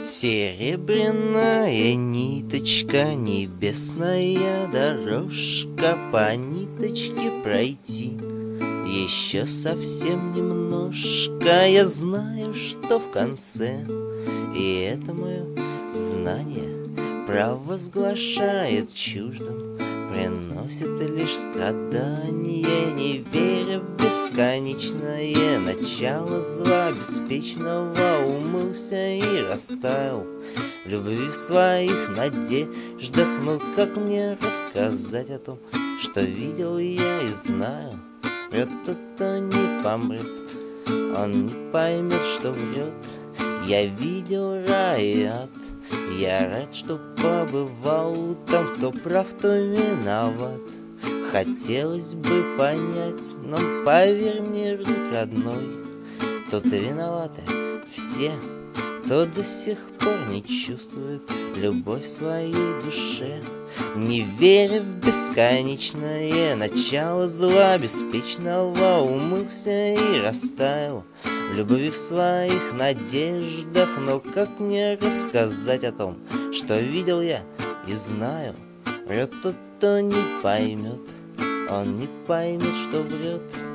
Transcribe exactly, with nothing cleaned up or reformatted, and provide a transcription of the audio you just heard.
Серебряная ниточка, небесная дорожка, по ниточке пройти еще совсем немножко. Я знаю, что в конце, и это мое знание провозглашает чуждым, приносит лишь страдания, не веря в бесконечное начало зла беспечного. Умылся и растаял в любви в своих надеждах. Но как мне рассказать о том, что видел я и знаю? Этот-то не помрет, он не поймет, что врет. Я видел рай и ад, я рад, что побывал там. Кто прав, то виноват, хотелось бы понять, но поверь мне, друг родной, тут виноваты все, кто до сих пор не чувствует любовь в своей душе, не веря в бесконечное начало зла беспечного. Умылся и растаял в любви в своих надеждах. Но как мне рассказать о том, что видел я и знаю? Врет тот, кто не поймет, он не поймет, что врет.